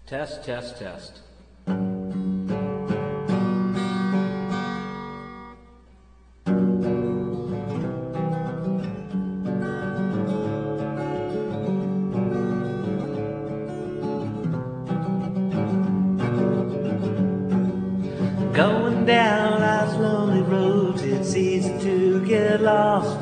Test, test, test. Going down life's lonely roads, it's easy to get lost.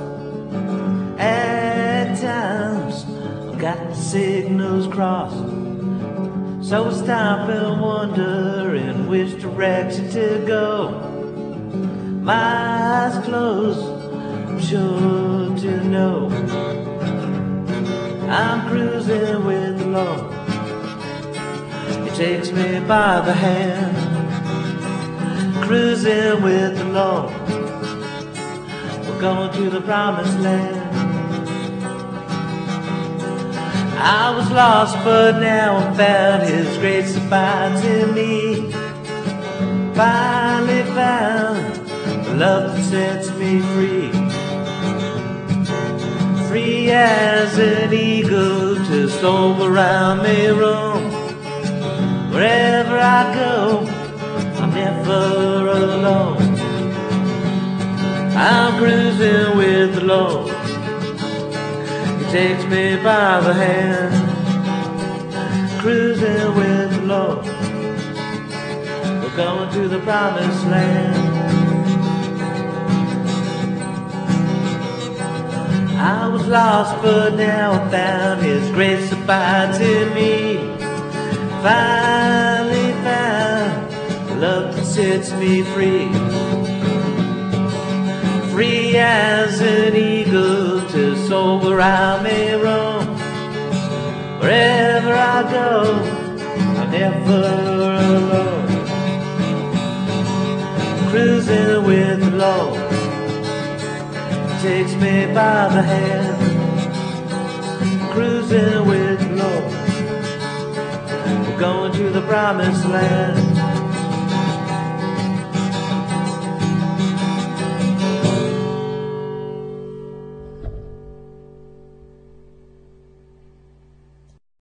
At times, I've got the signals crossed, so I stop and wonder in which direction to go. My eyes closed, I'm sure to know I'm cruising with the Lord. He takes me by the hand, cruising with the Lord. We're going to the promised land. I was lost, but now I'm found. His grace abides in me. Finally found the love that sets me free. Free as an eagle to soar around me roam. Wherever I go, I'm never alone. I'm cruising with the Lord. He takes me by the hand, cruising with the Lord. We're going to the promised land. I was lost, but now I found. His grace abides in me. Finally found the love that sets me free. Free as an eagle to soar around me roam. Wherever I go, I'm never alone. Cruising with the Lord. He takes me by the hand, cruising with the Lord. We're going to the promised land.